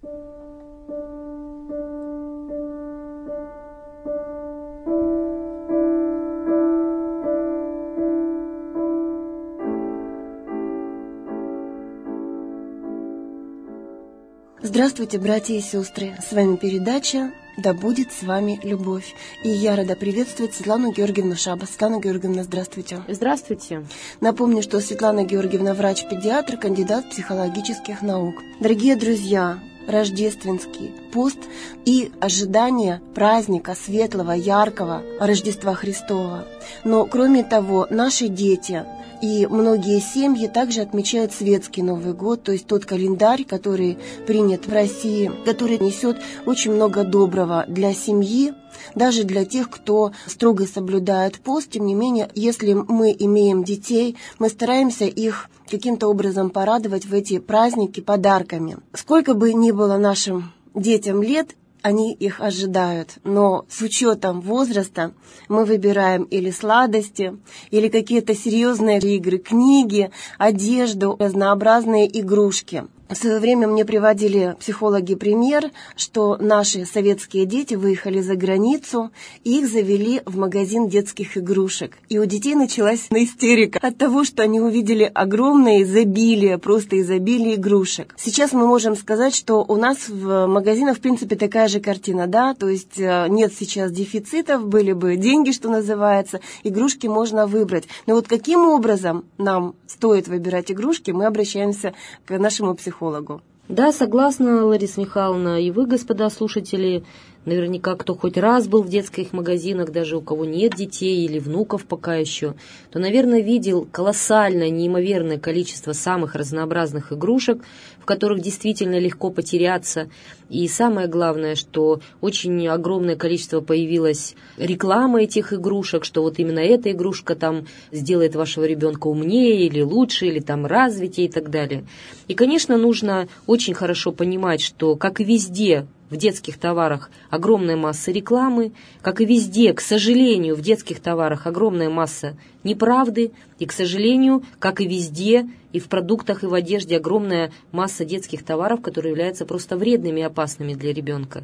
Здравствуйте, братья и сестры! С вами передача «Да будет с вами любовь». И я рада приветствовать Светлану Георгиевну Шабас. Светлана Георгиевна, здравствуйте. Здравствуйте. Напомню, что Светлана Георгиевна врач-педиатр, кандидат психологических наук. Дорогие друзья, рождественский пост и ожидание праздника светлого, яркого Рождества Христова. Но кроме того, наши дети и многие семьи также отмечают светский Новый год, то есть тот календарь, который принят в России, который несет очень много доброго для семьи, даже для тех, кто строго соблюдает пост. Тем не менее, если мы имеем детей, мы стараемся их каким-то образом порадовать в эти праздники подарками. Сколько бы ни было нашим детям лет, они их ожидают, но с учетом возраста мы выбираем или сладости, или какие-то серьезные игры, книги, одежду, разнообразные игрушки. В свое время мне приводили психологи пример, что наши советские дети выехали за границу, и их завели в магазин детских игрушек. И у детей началась истерика от того, что они увидели огромное изобилие, просто изобилие игрушек. Сейчас мы можем сказать, что у нас в магазинах, в принципе, такая же картина, да, то есть нет сейчас дефицитов, были бы деньги, что называется, игрушки можно выбрать. Но вот каким образом нам стоит выбирать игрушки, мы обращаемся к нашему психологу. Да, согласна, Лариса Михайловна, и вы, господа слушатели, наверняка кто хоть раз был в детских магазинах, даже у кого нет детей или внуков пока еще, то, наверное, видел колоссальное, неимоверное количество самых разнообразных игрушек, в которых действительно легко потеряться. И самое главное, что очень огромное количество появилось рекламы этих игрушек, что вот именно эта игрушка там сделает вашего ребенка умнее или лучше, или там развитее и так далее. И, конечно, нужно очень хорошо понимать, что, как и везде, в детских товарах огромная масса рекламы, как и везде, к сожалению, в детских товарах огромная масса неправды, и, к сожалению, как и везде, и в продуктах, и в одежде огромная масса детских товаров, которые являются просто вредными и опасными для ребенка.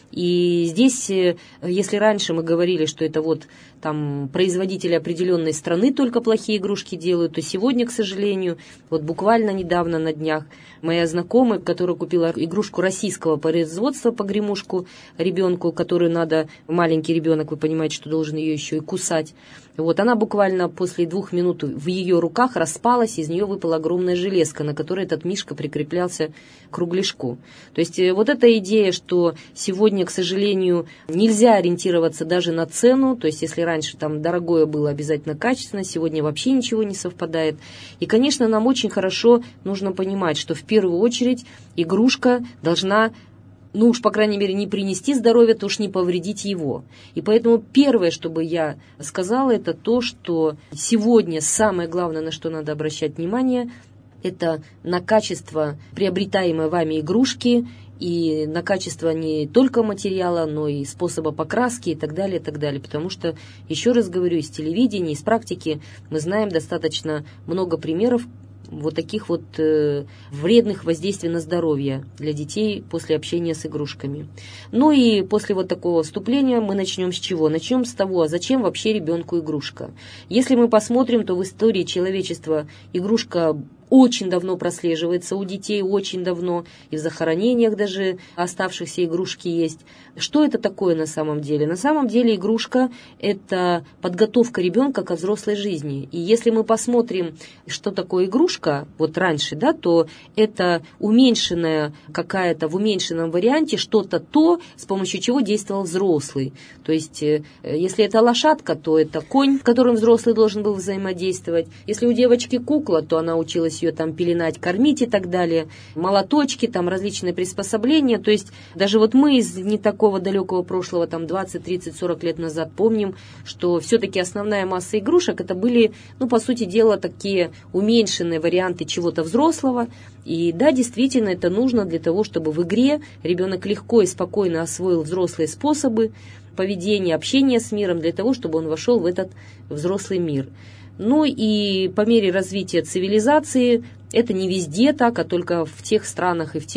И здесь, если раньше мы говорили, что это вот там производители определенной страны только плохие игрушки делают, то сегодня, к сожалению, вот буквально недавно на днях моя знакомая, которая купила игрушку российского производства, погремушку ребенку, которую надо, маленький ребенок, вы понимаете, что должен ее еще и кусать, вот она буквально после 2 минут в ее руках распалась, из нее выпала огромная железка, на которой этот мишка прикреплялся к кругляшку. То есть вот эта идея, что сегодня, к сожалению, нельзя ориентироваться даже на цену, то есть если раньше там дорогое было обязательно качественно, сегодня вообще ничего не совпадает. И, конечно, нам очень хорошо нужно понимать, что в первую очередь игрушка должна, ну уж, по крайней мере, не принести здоровья, то уж не повредить его. И поэтому первое, что бы я сказала, это то, что сегодня самое главное, на что надо обращать внимание, это на качество приобретаемой вами игрушки и на качество не только материала, но и способа покраски и так далее, и так далее. Потому что, еще раз говорю, из телевидения, из практики мы знаем достаточно много примеров вот таких вот вредных воздействий на здоровье для детей после общения с игрушками. Ну и после вот такого вступления мы начнем с чего? Начнем с того, а зачем вообще ребенку игрушка? Если мы посмотрим, то в истории человечества игрушка очень давно прослеживается у детей, очень давно, и в захоронениях даже оставшихся игрушки есть. Что это такое на самом деле? На самом деле игрушка – это подготовка ребенка ко взрослой жизни. И если мы посмотрим, что такое игрушка, вот раньше, да, то это уменьшенная какая-то, в уменьшенном варианте что-то то, с помощью чего действовал взрослый. То есть, если это лошадка, то это конь, с которым взрослый должен был взаимодействовать. Если у девочки кукла, то она училась ее там пеленать, кормить и так далее, молоточки, там различные приспособления, то есть даже вот мы из не такого далекого прошлого, там 20, 30, 40 лет назад помним, что все-таки основная масса игрушек это были, ну, по сути дела, такие уменьшенные варианты чего-то взрослого, и да, действительно, это нужно для того, чтобы в игре ребенок легко и спокойно освоил взрослые способы поведения, общения с миром, для того, чтобы он вошел в этот взрослый мир. Ну и по мере развития цивилизации, это не везде так, а только в тех странах и в тех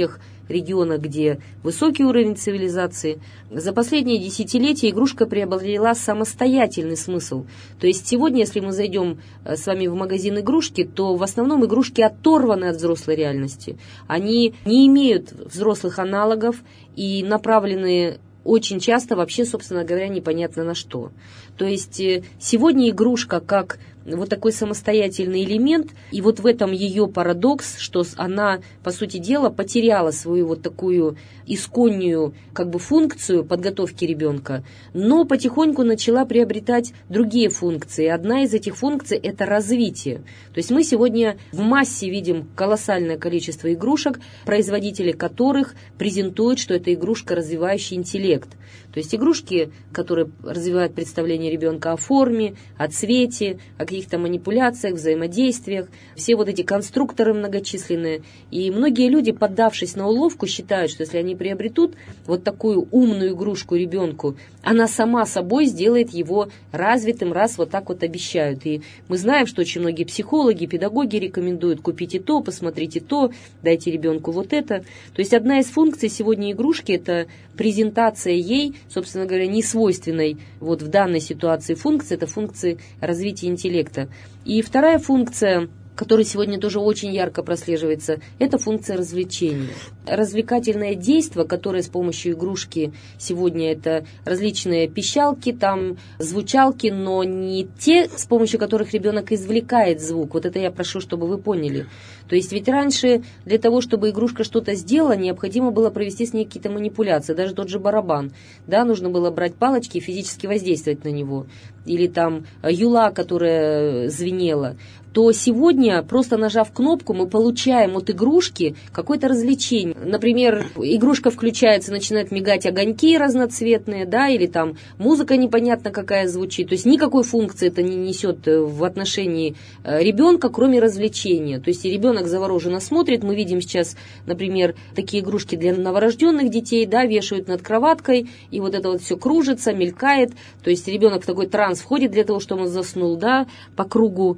регионах, где высокий уровень цивилизации. За последние десятилетия игрушка приобрела самостоятельный смысл. То есть сегодня, если мы зайдем с вами в магазин игрушки, то в основном игрушки оторваны от взрослой реальности. Они не имеют взрослых аналогов и направлены очень часто вообще, собственно говоря, непонятно на что. То есть сегодня игрушка как вот такой самостоятельный элемент, и вот в этом ее парадокс, что она, по сути дела, потеряла свою вот такую исконную как бы функцию подготовки ребенка, но потихоньку начала приобретать другие функции. Одна из этих функций – это развитие. То есть мы сегодня в массе видим колоссальное количество игрушек, производители которых презентуют, что это игрушка, развивающая интеллект. То есть игрушки, которые развивают представление ребенка о форме, о цвете, о каких-то манипуляциях, взаимодействиях, все вот эти конструкторы многочисленные. И многие люди, поддавшись на уловку, считают, что если они приобретут вот такую умную игрушку ребенку, она сама собой сделает его развитым, раз вот так вот обещают. И мы знаем, что очень многие психологи, педагоги рекомендуют: купите то, посмотрите то, дайте ребенку вот это. То есть одна из функций сегодня игрушки – это презентация ей, собственно говоря, не свойственной вот в данной ситуации функции, это функции развития интеллекта. И вторая функция, которая сегодня тоже очень ярко прослеживается, это функция развлечения. Развлекательное действие, которое с помощью игрушки сегодня это различные пищалки, там звучалки, но не те, с помощью которых ребенок извлекает звук. Вот это я прошу, чтобы вы поняли. То есть ведь раньше для того, чтобы игрушка что-то сделала, необходимо было провести с ней какие-то манипуляции. Даже тот же барабан. Да, нужно было брать палочки и физически воздействовать на него. Или там юла, которая звенела. То сегодня, просто нажав кнопку, мы получаем от игрушки какое-то развлечение. Например, игрушка включается, начинают мигать огоньки разноцветные, да, или там музыка непонятно какая звучит. То есть никакой функции это не несет в отношении ребенка, кроме развлечения. То есть и ребенок завороженно смотрит. Мы видим сейчас, например, такие игрушки для новорожденных детей, да, вешают над кроваткой, и вот это вот все кружится, мелькает. То есть ребенок в такой транс входит для того, чтобы он заснул, да, по кругу,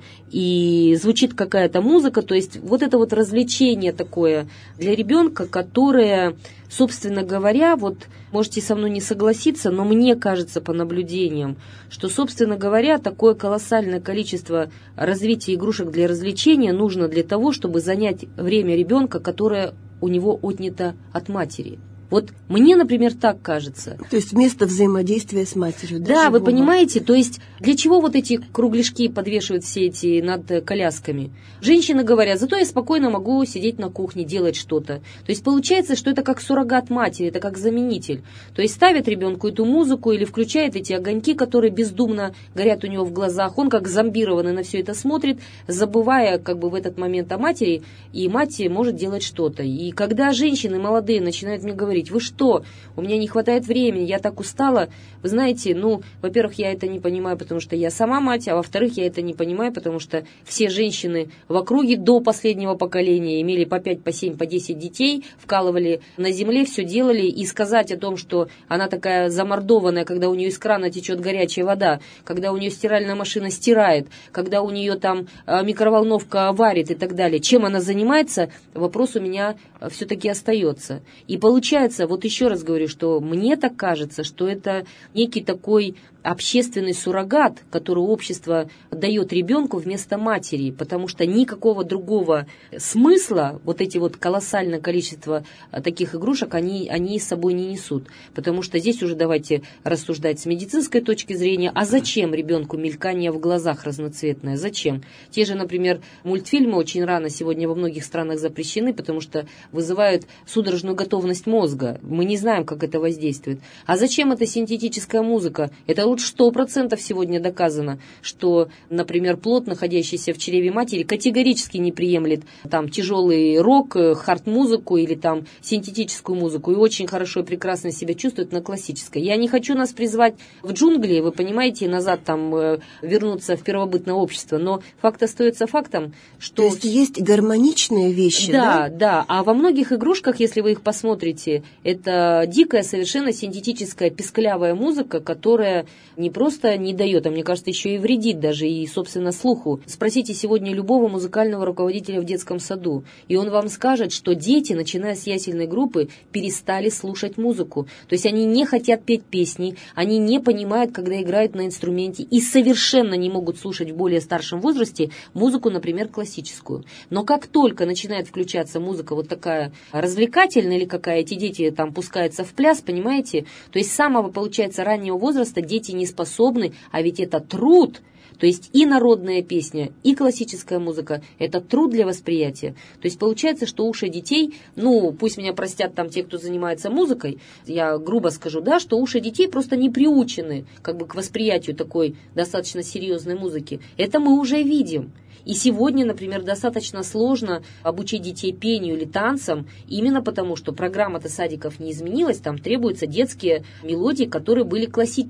и звучит какая-то музыка. То есть вот это вот развлечение такое для ребенка, которое, собственно говоря, вот можете со мной не согласиться, но мне кажется по наблюдениям, что, собственно говоря, такое колоссальное количество развития игрушек для развлечения нужно для того, чтобы занять время ребенка, которое у него отнято от матери. Вот мне, например, так кажется. То есть вместо взаимодействия с матерью. Да, вы понимаете, то есть для чего вот эти кругляшки подвешивают все эти над колясками? Женщины говорят: зато я спокойно могу сидеть на кухне, делать что-то. То есть получается, что это как суррогат матери, это как заменитель. То есть ставят ребенку эту музыку или включают эти огоньки, которые бездумно горят у него в глазах. Он как зомбированный на все это смотрит, забывая как бы в этот момент о матери, и мать может делать что-то. И когда женщины молодые начинают мне говорить: вы что, у меня не хватает времени, я так устала. Вы знаете, во-первых, я это не понимаю, потому что я сама мать, а во-вторых, я это не понимаю, потому что все женщины в округе до последнего поколения имели по 5, по 7, по 10 детей, вкалывали на земле, все делали, и сказать о том, что она такая замордованная, когда у нее из крана течет горячая вода, когда у нее стиральная машина стирает, когда у нее там микроволновка варит и так далее, чем она занимается, вопрос у меня все-таки остается. И получается, вот еще раз говорю, что мне так кажется, что это некий такой общественный суррогат, который общество дает ребенку вместо матери, потому что никакого другого смысла вот эти вот колоссальное количество таких игрушек они с собой не несут. Потому что здесь уже давайте рассуждать с медицинской точки зрения, а зачем ребенку мелькание в глазах разноцветное? Зачем? Те же, например, мультфильмы очень рано сегодня во многих странах запрещены, потому что вызывают судорожную готовность мозга. Мы не знаем, как это воздействует. А зачем эта синтетическая музыка? Это 100% сегодня доказано, что, например, плод, находящийся в чреве матери, категорически не приемлет там тяжелый рок, хард-музыку или там синтетическую музыку, и очень хорошо и прекрасно себя чувствует на классической. Я не хочу нас призвать в джунгли, вы понимаете, назад там вернуться в первобытное общество, но факт остается фактом, что... То есть гармоничные вещи, да? Да. А во многих игрушках, если вы их посмотрите, понимаете, это дикая, совершенно синтетическая, писклявая музыка, которая не просто не дает, а мне кажется, еще и вредит даже и, собственно, слуху. Спросите сегодня любого музыкального руководителя в детском саду, и он вам скажет, что дети, начиная с ясельной группы, перестали слушать музыку. То есть они не хотят петь песни, они не понимают, когда играют на инструменте, и совершенно не могут слушать в более старшем возрасте музыку, например, классическую. Но как только начинает включаться музыка вот такая развлекательная или какая, эти дети там пускаются в пляс, понимаете? То есть с самого, получается, раннего возраста дети не способны, а ведь это труд. То есть и народная песня, и классическая музыка – это труд для восприятия. То есть получается, что уши детей, ну, пусть меня простят там те, кто занимается музыкой, я грубо скажу, да, что уши детей просто не приучены как бы к восприятию такой достаточно серьезной музыки. Это мы уже видим. И сегодня, например, достаточно сложно обучить детей пению или танцам, именно потому, что программа-то садиков не изменилась, там требуются детские мелодии, которые были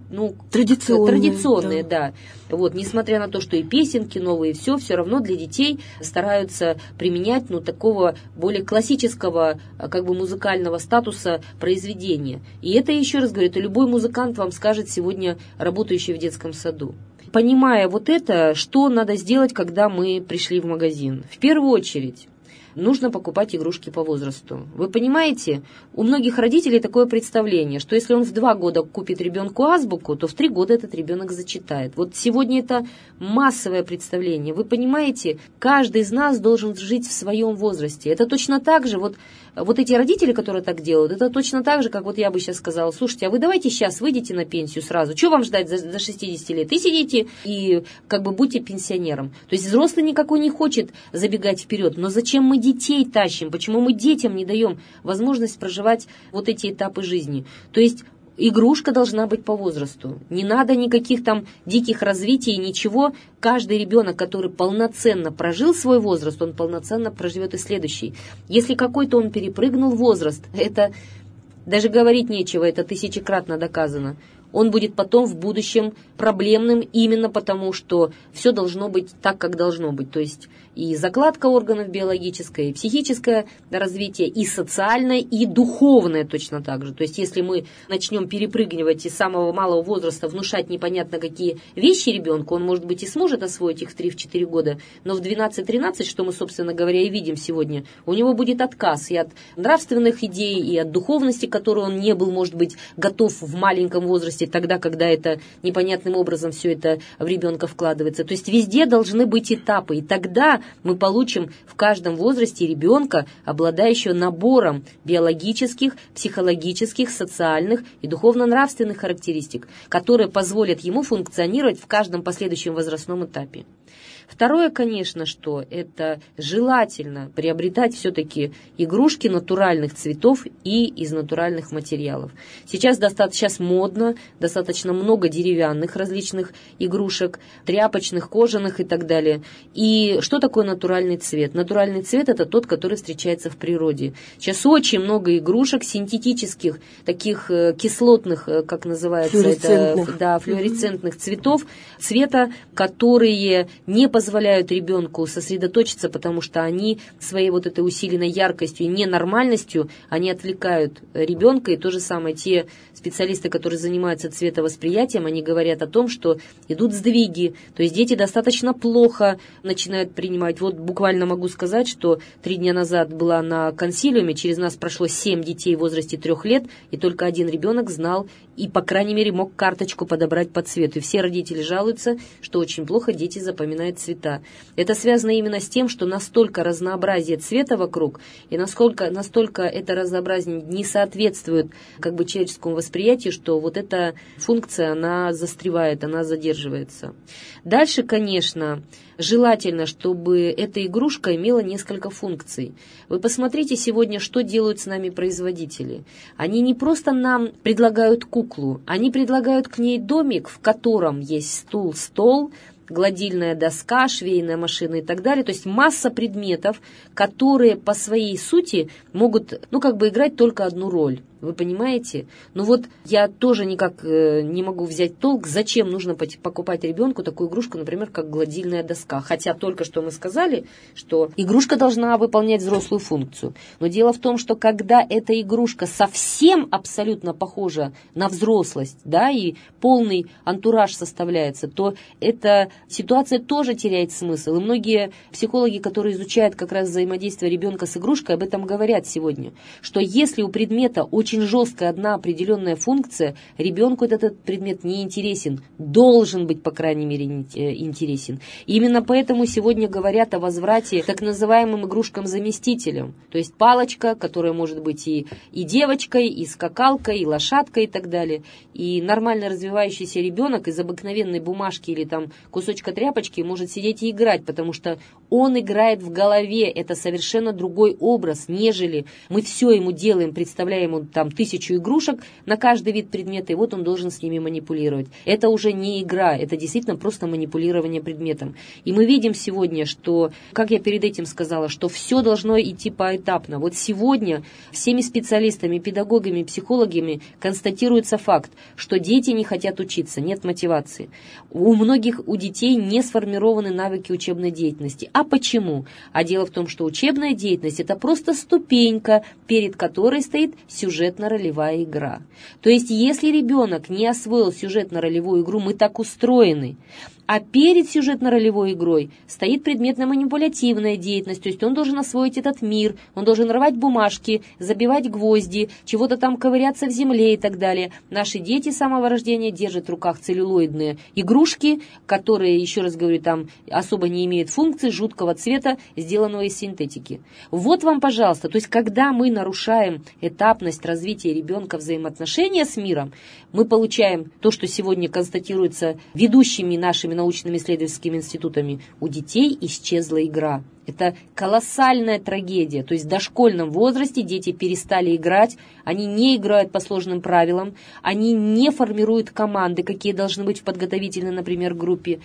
традиционные, да. Вот, несмотря на то, что и песенки новые, все равно для детей стараются применять, такого более классического, как бы музыкального статуса произведения. И это, еще раз говорю, это любой музыкант вам скажет сегодня, работающий в детском саду. Понимая вот это, что надо сделать, когда мы пришли в магазин? В первую очередь нужно покупать игрушки по возрасту. Вы понимаете, у многих родителей такое представление, что если он в 2 года купит ребенку азбуку, то в 3 года этот ребенок зачитает. Вот сегодня это массовое представление. Вы понимаете, каждый из нас должен жить в своем возрасте. Это точно так же, вот эти родители, которые так делают, это точно так же, как вот я бы сейчас сказала: слушайте, а вы давайте сейчас выйдете на пенсию сразу, что вам ждать за 60 лет? И сидите и как бы будьте пенсионером. То есть взрослый никакой не хочет забегать вперед, но зачем мы детей тащим? Почему мы детям не даем возможность проживать вот эти этапы жизни? То есть игрушка должна быть по возрасту. Не надо никаких там диких развитий, ничего. Каждый ребенок, который полноценно прожил свой возраст, он полноценно проживет и следующий. Если какой-то он перепрыгнул возраст, это даже говорить нечего, это тысячекратно доказано. Он будет потом в будущем проблемным именно потому, что все должно быть так, как должно быть. То есть и закладка органов биологическая, и психическое развитие, и социальное, и духовное точно так же. То есть если мы начнем перепрыгивать из самого малого возраста, внушать непонятно какие вещи ребенку, он, может быть, и сможет освоить их в 3-4 года, но в 12-13, что мы, собственно говоря, и видим сегодня, у него будет отказ и от нравственных идей, и от духовности, которой он не был, может быть, готов в маленьком возрасте, тогда, когда это непонятным образом все это в ребенка вкладывается. То есть везде должны быть этапы, и тогда мы получим в каждом возрасте ребенка, обладающего набором биологических, психологических, социальных и духовно-нравственных характеристик, которые позволят ему функционировать в каждом последующем возрастном этапе. Второе, конечно, что это желательно приобретать все-таки игрушки натуральных цветов и из натуральных материалов. Сейчас модно, достаточно много деревянных различных игрушек, тряпочных, кожаных и так далее. И что такое натуральный цвет? Натуральный цвет – это тот, который встречается в природе. Сейчас очень много игрушек синтетических, таких кислотных, как называется, флуоресцентных цветов, цвета, которые не позволяют ребенку сосредоточиться, потому что они своей вот этой усиленной яркостью и ненормальностью, они отвлекают ребенка. И то же самое те специалисты, которые занимаются цветовосприятием, они говорят о том, что идут сдвиги, то есть дети достаточно плохо начинают принимать. Вот буквально могу сказать, что 3 дня назад была на консилиуме, через нас прошло 7 детей в возрасте 3 лет, и только 1 ребенок знал и, по крайней мере, мог карточку подобрать по цвету. И все родители жалуются, что очень плохо дети запоминают цвета. Это связано именно с тем, что настолько разнообразие цвета вокруг, и настолько это разнообразие не соответствует как бы человеческому восприятию, что вот эта функция, она застревает, она задерживается. Дальше, конечно, желательно, чтобы эта игрушка имела несколько функций. Вы посмотрите сегодня, что делают с нами производители. Они не просто нам предлагают куклу, они предлагают к ней домик, в котором есть стул, стол, гладильная доска, швейная машина и так далее. То есть масса предметов, которые по своей сути могут, играть только одну роль. Вы понимаете? Ну вот я тоже никак не могу взять толк, зачем нужно покупать ребенку такую игрушку, например, как гладильная доска. Хотя только что мы сказали, что игрушка должна выполнять взрослую функцию. Но дело в том, что когда эта игрушка совсем абсолютно похожа на взрослость, да, и полный антураж составляется, то эта ситуация тоже теряет смысл. И многие психологи, которые изучают как раз взаимодействие ребенка с игрушкой, об этом говорят сегодня, что если у предмета очень жесткая одна определенная функция, ребенку этот предмет не интересен, должен быть, по крайней мере, интересен. И именно поэтому сегодня говорят о возврате так называемым игрушкам-заместителям. То есть палочка, которая может быть и девочкой, и скакалкой, и лошадкой, и так далее. И нормально развивающийся ребенок из обыкновенной бумажки или там кусочка тряпочки может сидеть и играть, потому что он играет в голове. Это совершенно другой образ, нежели мы все ему делаем, представляем ему там 1000 игрушек на каждый вид предмета, и вот он должен с ними манипулировать. Это уже не игра, это действительно просто манипулирование предметом. И мы видим сегодня, что, как я перед этим сказала, что все должно идти поэтапно. Вот сегодня всеми специалистами, педагогами, психологами констатируется факт, что дети не хотят учиться, нет мотивации. У многих у детей не сформированы навыки учебной деятельности. А почему? А дело в том, что учебная деятельность – это просто ступенька, перед которой стоит сюжетно-ролевая игра. То есть, если ребенок не освоил сюжетно-ролевую игру, мы так устроены, а перед сюжетно-ролевой игрой стоит предметно-манипулятивная деятельность, то есть он должен освоить этот мир, он должен рвать бумажки, забивать гвозди, чего-то там ковыряться в земле и так далее. Наши дети с самого рождения держат в руках целлюлоидные игрушки, которые, еще раз говорю, там особо не имеют функции, жуткого цвета, сделанного из синтетики. Вот вам, пожалуйста, то есть когда мы нарушаем этапность развития ребенка взаимоотношения с миром, мы получаем то, что сегодня констатируется ведущими нашими научными исследовательскими институтами. У детей исчезла игра. Это колоссальная трагедия. То есть в дошкольном возрасте дети перестали играть, они не играют по сложным правилам, они не формируют команды, какие должны быть в подготовительной, например, группе.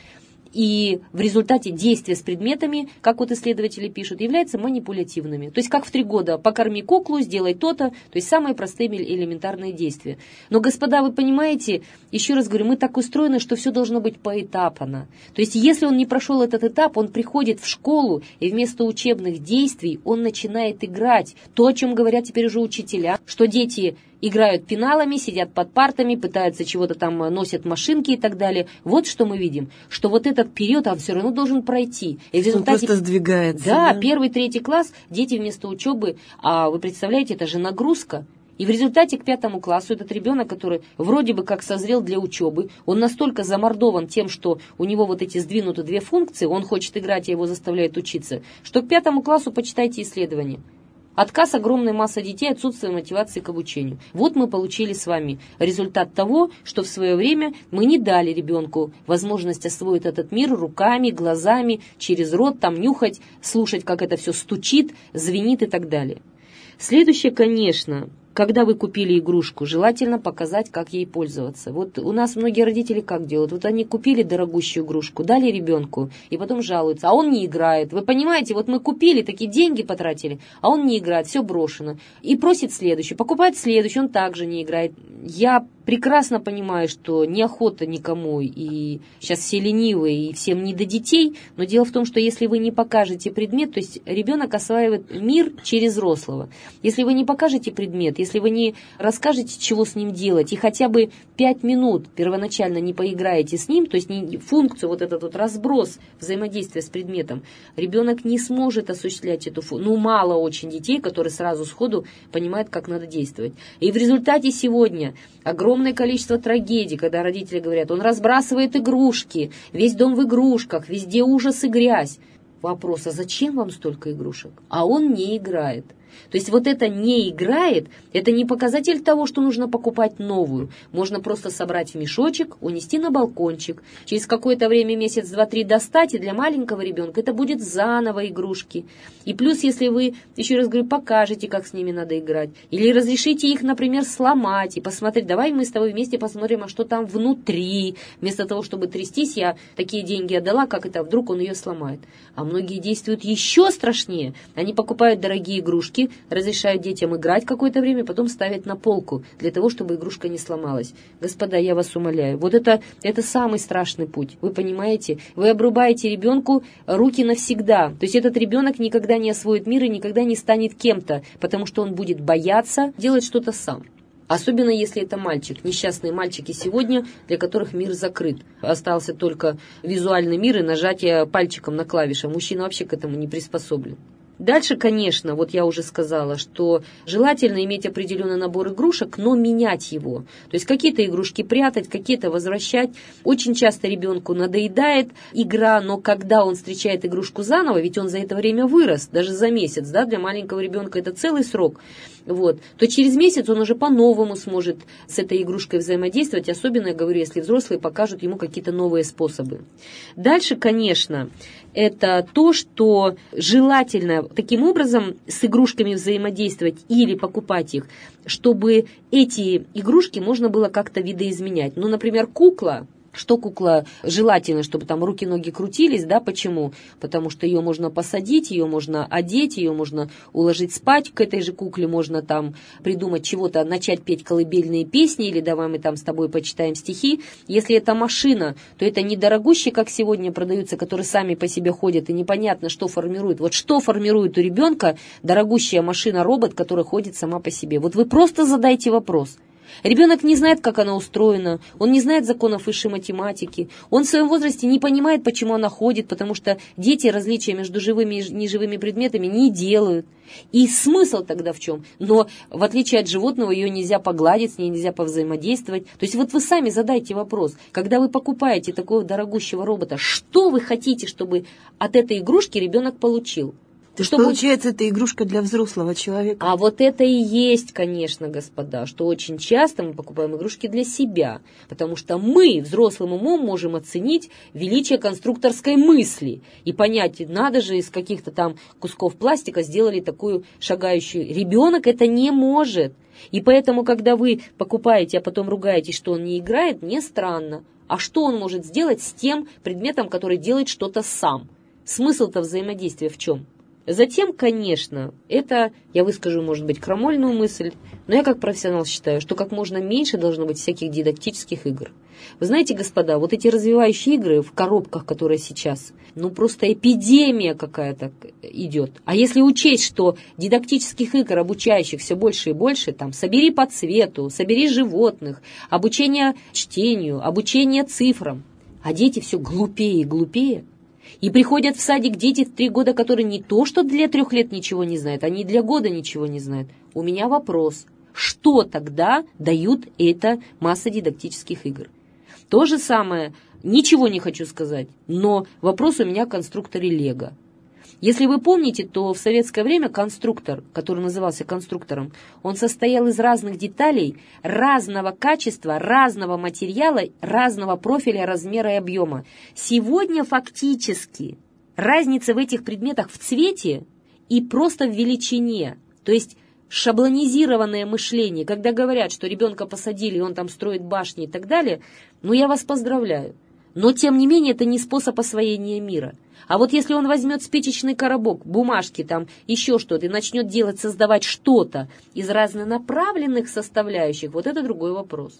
И в результате действия с предметами, как вот исследователи пишут, являются манипулятивными. То есть как в 3 года покорми куклу, сделай то-то, то есть самые простые элементарные действия. Но, господа, вы понимаете, еще раз говорю, мы так устроены, что все должно быть поэтапно. То есть если он не прошел этот этап, он приходит в школу, и вместо учебных действий он начинает играть. То, о чем говорят теперь уже учителя, что дети играют пеналами, сидят под партами, пытаются чего-то там, носят машинки и так далее. Вот что мы видим, что вот этот период, он все равно должен пройти. И в результате, он просто сдвигается. Да, 1-3 класс, дети вместо учебы, а вы представляете, это же нагрузка. И в результате к 5 классу этот ребенок, который вроде бы как созрел для учебы, он настолько замордован тем, что у него вот эти сдвинуты 2 функции, он хочет играть, а его заставляют учиться, что к 5 классу, почитайте исследования. Отказ огромной массы детей, отсутствие мотивации к обучению. Вот мы получили с вами результат того, что в свое время мы не дали ребенку возможность освоить этот мир руками, глазами, через рот, там нюхать, слушать, как это все стучит, звенит и так далее. Следующее, конечно, когда вы купили игрушку, желательно показать, как ей пользоваться. Вот у нас многие родители как делают? Вот они купили дорогущую игрушку, дали ребенку, и потом жалуются, а он не играет. Вы понимаете, вот мы купили, такие деньги потратили, а он не играет, все брошено. И просит следующий, покупает следующий, он также не играет. Я прекрасно понимаю, что неохота никому, и сейчас все ленивые, и всем не до детей, но дело в том, что если вы не покажете предмет, то есть ребенок осваивает мир через взрослого. Если вы не покажете предмет, если вы не расскажете, чего с ним делать, и хотя бы 5 минут первоначально не поиграете с ним, то есть не функцию, вот этот вот разброс взаимодействия с предметом, ребенок не сможет осуществлять эту функцию. Ну, мало очень детей, которые сразу сходу понимают, как надо действовать. И в результате сегодня огромное количество трагедий, когда родители говорят, он разбрасывает игрушки, весь дом в игрушках, везде ужас и грязь. Вопрос, а зачем вам столько игрушек? А он не играет. То есть вот это не играет, это не показатель того, что нужно покупать новую. Можно просто собрать в мешочек, унести на балкончик. Через какое-то время, месяц, 2-3 достать, и для маленького ребенка это будет заново игрушки. И плюс, если вы, еще раз говорю, покажете, как с ними надо играть, или разрешите их, например, сломать и посмотреть, давай мы с тобой вместе посмотрим, а что там внутри. Вместо того, чтобы трястись, я такие деньги отдала, как это, вдруг он ее сломает. А многие действуют еще страшнее. Они покупают дорогие игрушки, игрушки, разрешают детям играть какое-то время, потом ставят на полку, для того, чтобы игрушка не сломалась. Господа, я вас умоляю, вот это самый страшный путь, вы понимаете? Вы обрубаете ребенку руки навсегда, то есть этот ребенок никогда не освоит мир и никогда не станет кем-то, потому что он будет бояться делать что-то сам. Особенно если это мальчик. Несчастные мальчики сегодня, для которых мир закрыт. Остался только визуальный мир и нажатие пальчиком на клавиши. Мужчина вообще к этому не приспособлен. Дальше, конечно, вот я уже сказала, что желательно иметь определенный набор игрушек, но менять его. То есть какие-то игрушки прятать, какие-то возвращать. Очень часто ребенку надоедает игра, но когда он встречает игрушку заново, ведь он за это время вырос, даже за месяц, да, для маленького ребенка это целый срок, вот, то через месяц он уже по-новому сможет с этой игрушкой взаимодействовать, особенно, я говорю, если взрослые покажут ему какие-то новые способы. Дальше, конечно, это то, что желательно таким образом с игрушками взаимодействовать или покупать их, чтобы эти игрушки можно было как-то видоизменять. Ну, например, кукла. Что кукла желательно, чтобы там руки-ноги крутились, да, почему? Потому что ее можно посадить, ее можно одеть, ее можно уложить спать, к этой же кукле можно там придумать чего-то, начать петь колыбельные песни, или давай мы там с тобой почитаем стихи. Если это машина, то это не дорогущие, как сегодня продаются, которые сами по себе ходят, и непонятно, что формирует. Вот что формирует у ребенка дорогущая машина-робот, которая ходит сама по себе? Вот вы просто задайте вопрос. Ребенок не знает, как она устроена, он не знает законов высшей математики, он в своем возрасте не понимает, почему она ходит, потому что дети различия между живыми и неживыми предметами не делают. И смысл тогда в чем? Но в отличие от животного ее нельзя погладить, с ней нельзя повзаимодействовать. То есть вот вы сами задайте вопрос, когда вы покупаете такого дорогущего робота, что вы хотите, чтобы от этой игрушки ребенок получил? То есть, получается, это игрушка для взрослого человека. А вот это и есть, конечно, господа, что очень часто мы покупаем игрушки для себя, потому что мы взрослым умом можем оценить величие конструкторской мысли и понять, надо же, из каких-то там кусков пластика сделали такую шагающую. Ребенок это не может. И поэтому, когда вы покупаете, а потом ругаетесь, что он не играет, мне странно. А что он может сделать с тем предметом, который делает что-то сам? Смысл-то взаимодействия в чем? Затем, конечно, это, я выскажу, может быть, крамольную мысль, но я как профессионал считаю, что как можно меньше должно быть всяких дидактических игр. Вы знаете, господа, вот эти развивающие игры в коробках, которые сейчас, ну просто эпидемия какая-то идет. А если учесть, что дидактических игр, обучающих все больше и больше, там, собери по цвету, собери животных, обучение чтению, обучение цифрам, а дети все глупее и глупее, и приходят в садик дети в 3 года, которые не то, что для 3 лет ничего не знают, они для года ничего не знают. У меня вопрос, что тогда дают эта масса дидактических игр? То же самое, ничего не хочу сказать, но вопрос у меня о конструкторе Лего. Если вы помните, то в советское время конструктор, который назывался конструктором, он состоял из разных деталей, разного качества, разного материала, разного профиля, размера и объема. Сегодня фактически разница в этих предметах в цвете и просто в величине, то есть шаблонизированное мышление, когда говорят, что ребенка посадили, и он там строит башни и так далее, ну я вас поздравляю. Но, тем не менее, это не способ освоения мира. А вот если он возьмет спичечный коробок, бумажки, там еще что-то, и начнет делать, создавать что-то из разнонаправленных составляющих, вот это другой вопрос.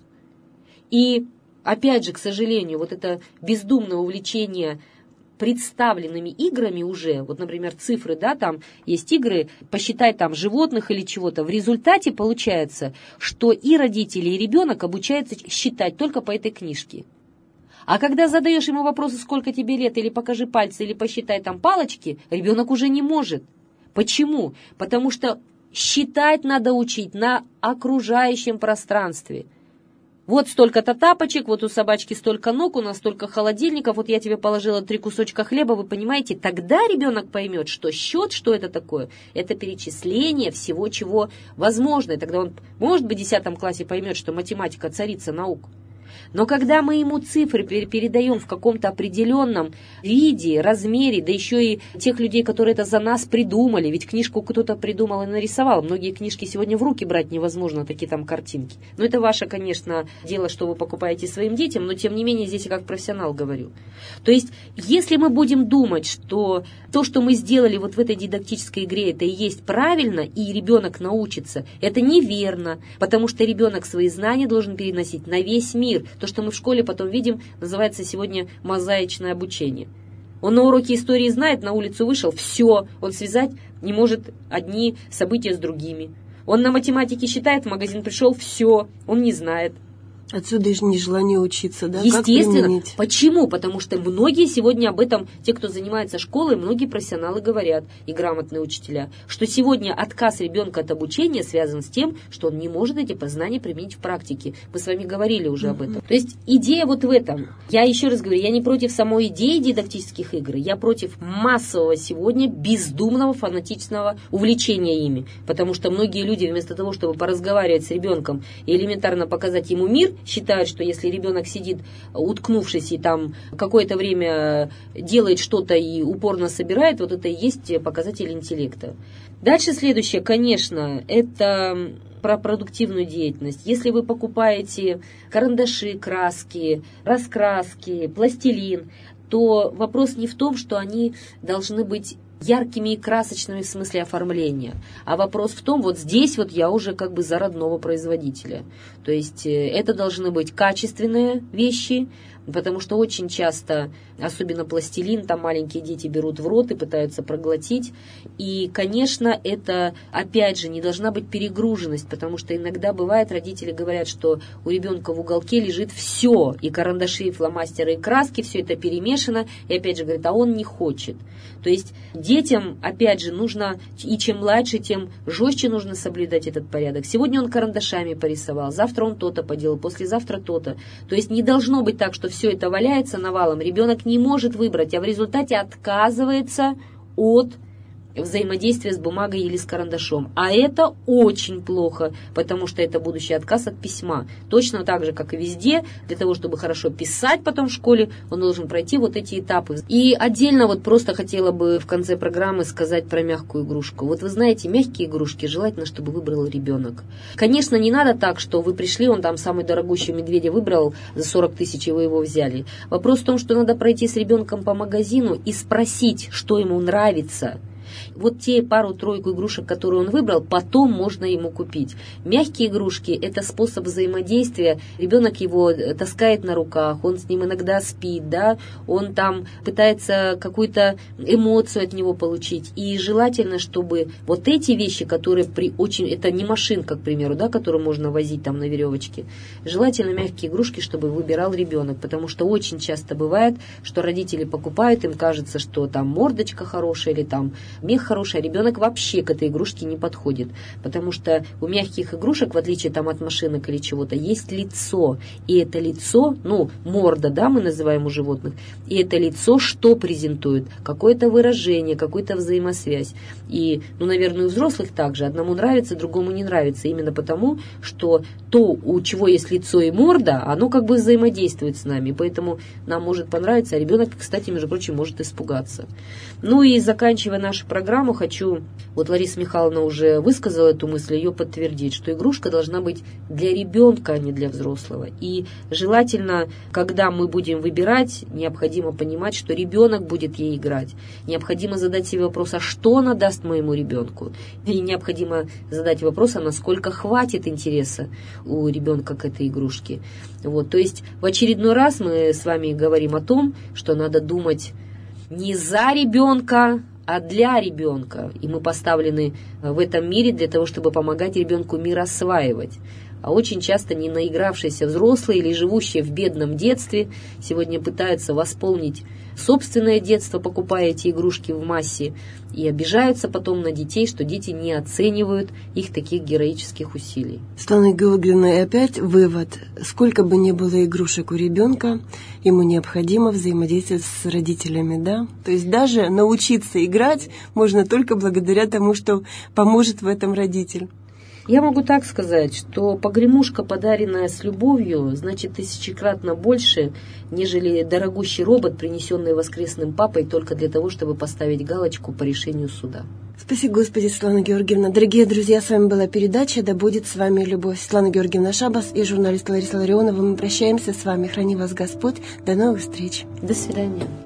И, опять же, к сожалению, вот это бездумное увлечение представленными играми уже, вот, например, цифры, да, там есть игры, посчитай там животных или чего-то, в результате получается, что и родители, и ребенок обучаются считать только по этой книжке. А когда задаешь ему вопросы, сколько тебе лет, или покажи пальцы, или посчитай там палочки, ребенок уже не может. Почему? Потому что считать надо учить на окружающем пространстве. Вот столько-то тапочек, вот у собачки столько ног, у нас столько холодильников, вот я тебе положила 3 кусочка хлеба, вы понимаете, тогда ребенок поймет, что счет, что это такое, это перечисление всего, чего возможно. И тогда он, может быть, в 10 классе поймет, что математика царица наук. Но когда мы ему цифры передаем в каком-то определенном виде, размере, да еще и тех людей, которые это за нас придумали, ведь книжку кто-то придумал и нарисовал, многие книжки сегодня в руки брать невозможно, такие там картинки. Но это ваше, конечно, дело, что вы покупаете своим детям, но тем не менее здесь я как профессионал говорю. То есть, если мы будем думать, что то, что мы сделали вот в этой дидактической игре, это и есть правильно, и ребенок научится, это неверно, потому что ребенок свои знания должен переносить на весь мир. То, что мы в школе потом видим, называется сегодня мозаичное обучение. Он на уроке истории знает, на улицу вышел, все, он связать не может одни события с другими. Он на математике считает, в магазин пришел, все, он не знает. Отсюда и нежелание учиться, да? Естественно. Почему? Потому что многие сегодня об этом, те, кто занимается школой, многие профессионалы говорят, и грамотные учителя, что сегодня отказ ребенка от обучения связан с тем, что он не может эти познания применить в практике. Мы с вами говорили уже об этом. То есть идея вот в этом. Я еще раз говорю, я не против самой идеи дидактических игр, я против массового сегодня бездумного фанатичного увлечения ими. Потому что многие люди вместо того, чтобы поразговаривать с ребенком и элементарно показать ему мир, считают, что если ребенок сидит, уткнувшись, и там какое-то время делает что-то и упорно собирает, вот это и есть показатель интеллекта. Дальше следующее, конечно, это про продуктивную деятельность. Если вы покупаете карандаши, краски, раскраски, пластилин, то вопрос не в том, что они должны быть яркими и красочными в смысле оформления. А вопрос в том, вот здесь вот я уже как бы за родного производителя. То есть это должны быть качественные вещи, потому что очень часто, особенно пластилин, там маленькие дети берут в рот и пытаются проглотить. И, конечно, это, опять же, не должна быть перегруженность, потому что иногда бывает, родители говорят, что у ребенка в уголке лежит все, и карандаши, и фломастеры, и краски, все это перемешано, и опять же говорят, а он не хочет. То есть детям, опять же, нужно, и чем младше, тем жестче нужно соблюдать этот порядок. Сегодня он карандашами порисовал, завтра он то-то поделал, послезавтра то-то. То есть не должно быть так, что все это валяется навалом, ребенок не может выбрать, а в результате отказывается от взаимодействия с бумагой или с карандашом. А это очень плохо, потому что это будущий отказ от письма. Точно так же, как и везде, для того, чтобы хорошо писать потом в школе, он должен пройти вот эти этапы. И отдельно вот просто хотела бы в конце программы сказать про мягкую игрушку. Вот вы знаете, мягкие игрушки желательно, чтобы выбрал ребенок. Конечно, не надо так, что вы пришли, он там самый дорогущий медведя выбрал за 40 тысяч, и вы его взяли. Вопрос в том, что надо пройти с ребенком по магазину и спросить, что ему нравится. Вот те пару-тройку игрушек, которые он выбрал, потом можно ему купить. Мягкие игрушки – это способ взаимодействия. Ребенок его таскает на руках, он с ним иногда спит, да, он там пытается какую-то эмоцию от него получить. И желательно, чтобы вот эти вещи, которые это не машинка, к примеру, да, которую можно возить там на веревочке, желательно мягкие игрушки, чтобы выбирал ребенок, потому что очень часто бывает, что родители покупают, им кажется, что там мордочка хорошая или там мех хороший, а ребенок вообще к этой игрушке не подходит, потому что у мягких игрушек, в отличие там от машинок или чего-то, есть лицо, и это лицо, морда, да, мы называем у животных, и это лицо что презентует? Какое-то выражение, какую-то взаимосвязь. И, наверное, у взрослых также, одному нравится, другому не нравится, именно потому, что то, у чего есть лицо и морда, оно как бы взаимодействует с нами, поэтому нам может понравиться, а ребенок, кстати, между прочим, может испугаться. И заканчивая нашу программу, хочу, вот Лариса Михайловна уже высказала эту мысль, ее подтвердить, что игрушка должна быть для ребенка, а не для взрослого. И желательно, когда мы будем выбирать, необходимо понимать, что ребенок будет ей играть. Необходимо задать себе вопрос, а что она даст моему ребенку? И необходимо задать вопрос, а насколько хватит интереса у ребенка к этой игрушке. То есть в очередной раз мы с вами говорим о том, что надо думать не за ребенка, а для ребенка. И мы поставлены в этом мире для того, чтобы помогать ребенку мир осваивать. А очень часто не наигравшиеся взрослые или живущие в бедном детстве сегодня пытаются восполнить собственное детство, покупая эти игрушки в массе, и обижаются потом на детей, что дети не оценивают их таких героических усилий. Светлана Георгиевна, и опять вывод. Сколько бы ни было игрушек у ребенка, ему необходимо взаимодействовать с родителями, да? То есть даже научиться играть можно только благодаря тому, что поможет в этом родитель. Я могу так сказать, что погремушка, подаренная с любовью, значит тысячекратно больше, нежели дорогущий робот, принесенный воскресным папой только для того, чтобы поставить галочку по решению суда. Спаси Господи, Светлана Георгиевна. Дорогие друзья, с вами была передача «Да будет с вами любовь». Светлана Георгиевна Шабас и журналист Лариса Ларионова. Мы прощаемся с вами. Храни вас Господь. До новых встреч. До свидания.